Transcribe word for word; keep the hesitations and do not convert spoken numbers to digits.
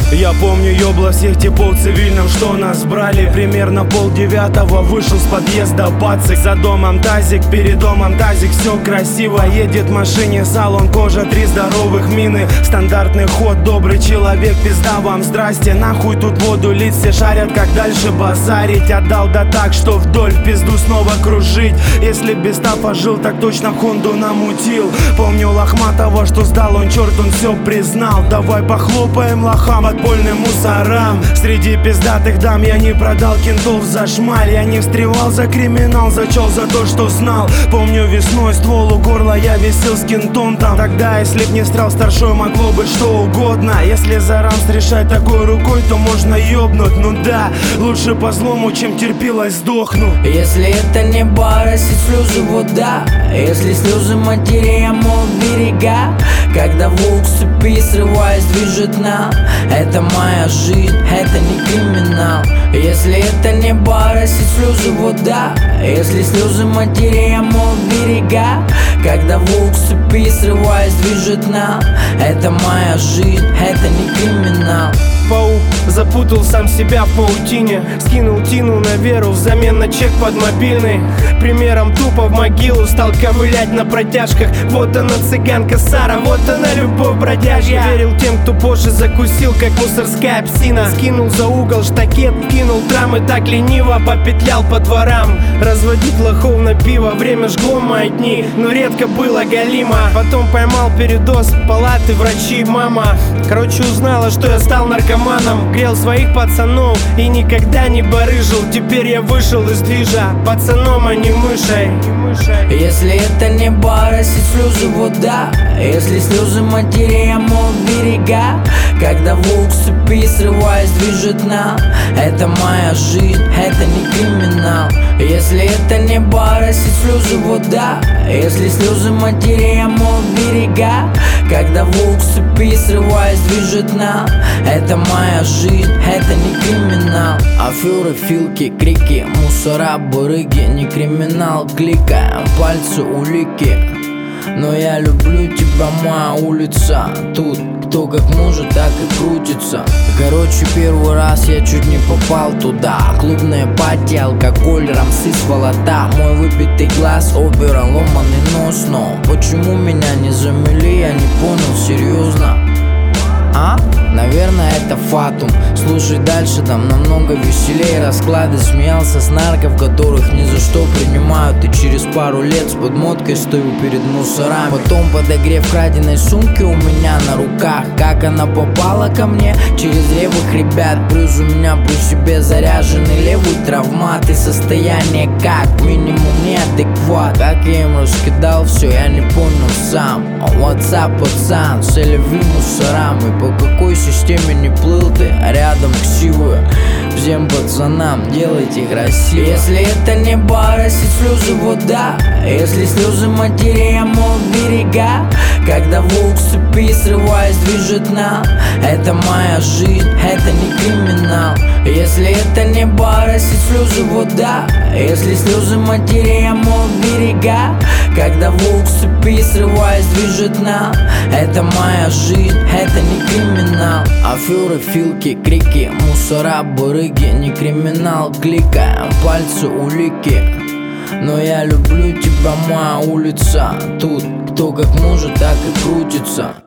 Я помню ёбла всех типов цивильным, что нас брали. Примерно полдевятого вышел с подъезда пацик. За домом тазик, перед домом тазик, все красиво. Едет в машине салон, кожа, три здоровых мины. Стандартный ход, добрый человек, пизда вам, здрасте. Нахуй тут воду лить, все шарят, как дальше базарить. Отдал да так, что вдоль в пизду снова кружить. Если без тафа жил, так точно Хонду намутил. Помню Лохматова, что сдал он, черт, он все признал. Давай похлопаем лохам, подпольным мусорам. Среди пиздатых дам я не продал кентов за шмаль. Я не встревал за криминал, зачел за то, что знал. Помню весной ствол у горла, я висел с кентом там. Тогда, если б не страл старшой, могло быть что угодно. Если за рамс решать такой рукой, то можно ёбнуть. Ну да, лучше по злому, чем терпилось, сдохну. Если это не боросить слезы, вода. Если слезы матери, я мол берега. Когда волк с цепи, срываясь, движет нам. Это моя жизнь, это не криминал. Если это не боросить слезы, вода. Если слезы матери, я мол берега. Когда волк с цепи, срываясь, движет нам. Это моя жизнь, это не криминал. Паук запутал сам себя в паутине. Скинул тину на веру взамен на чек под мобильный. Примером тупо в могилу стал ковылять на протяжках. Вот она цыганка Сара, вот она любовь бродяжья. Верил тем, кто позже закусил, как мусорская псина. Скинул за угол штакет, кинул драмы так лениво. Попетлял по дворам, разводить лохов на пиво. Время жгло мои дни, но редко было галимо. Потом поймал передоз, палаты, врачи, мама. Короче, узнала, что я стал наркоманом. Грел своих пацанов и никогда не барыжил. Теперь я вышел из движа пацаном, а не мышей. Если это не боросить слезы, вода. Если слезы матери, я мол берега. Когда волк с цепи, срываясь, движет нам. Это моя жизнь, это не криминал. Если это не боросить слезы, вода. Если слезы матери, я мол берега. Когда волк с цепи, срываясь, движет нам. Это моя жизнь, это не криминал. Аферы, филки, крики, мусора, барыги. Не криминал, кликая пальцы, улики. Но я люблю тебя, моя улица. Тут кто как может, так и крутится. Короче, первый раз я чуть не попал туда. Клубные пати, алкоголь, рамсы, сволота. Мой выбитый глаз, опера, ломаный нос. Но почему меня не замели, я не понял, серьезно. А? Наверное, это фатум. Слушай дальше, там намного веселее расклады. Смеялся с нарков, которых ни за что принимают. И через пару лет с подмоткой стою перед мусорами. Потом подогрев краденой сумки у меня на руках. Как она попала ко мне? Через левых ребят. Плюс у меня при себе заряженный левый травмат. И состояние как минимум неадекват. Как я им раскидал все, я не понял сам. WhatsApp, пацан, селеви мусорам. И по какой системе не плыл ты, а рядом ксивы. Всем пацанам делайте красиво. Если это не боросить слезы, вода. Если слезы матери, я мол берега. Когда волк с цепи, срываясь, движет нам. Это моя жизнь, это не криминал. Если это не боросить слезы, вода. Если слезы матери, я мол берега. Когда волк с цепи, срываясь, движет нам. Это моя жизнь, это не криминал. Аферы, филки, крики, мусора, барыги. Не криминал, кликая пальцы, улики. Но я люблю тебя, моя улица. Тут кто как может, так и крутится.